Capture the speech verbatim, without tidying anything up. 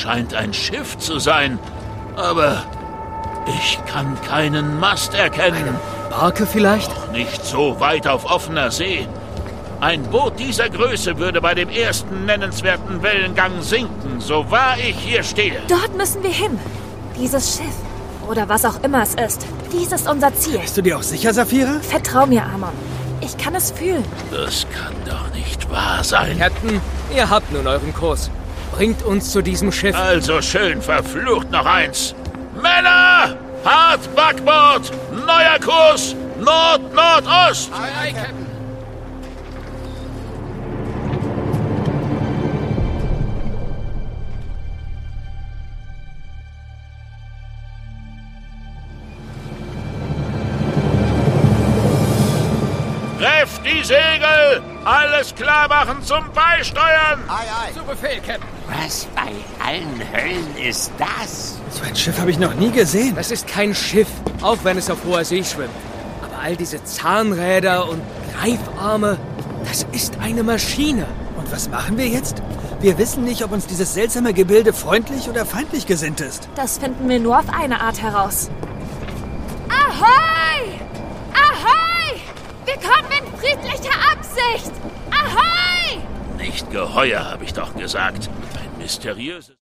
scheint ein Schiff zu sein, aber ich kann keinen Mast erkennen. Barke vielleicht? Doch nicht so weit auf offener See. Ein Boot dieser Größe würde bei dem ersten nennenswerten Wellengang sinken, so wahr ich hier stehe. Dort müssen wir hin. Dieses Schiff. Oder was auch immer es ist. Dies ist unser Ziel. Bist du dir auch sicher, Saphira? Vertrau mir, Amon. Ich kann es fühlen. Das kann doch nicht wahr sein. Captain, ihr habt nun euren Kurs. Bringt uns zu diesem Schiff. Also schön, verflucht noch eins. Männer! Hart Backbord! Neuer Kurs! Nord-Nordost! Aye, aye, Captain. Trefft die Segel! Alles klar machen zum Beisteuern! Aye, aye. Zu Befehl, Captain. Was bei allen Höllen ist das? So ein Schiff habe ich noch nie gesehen. Das ist kein Schiff, auch wenn es auf hoher See schwimmt. Aber all diese Zahnräder und Greifarme, das ist eine Maschine. Und was machen wir jetzt? Wir wissen nicht, ob uns dieses seltsame Gebilde freundlich oder feindlich gesinnt ist. Das finden wir nur auf eine Art heraus. Ahoi! Ahoi! Wir kommen in friedlicher Absicht! Ahoi! Nicht geheuer, habe ich doch gesagt. Ein mysteriöses...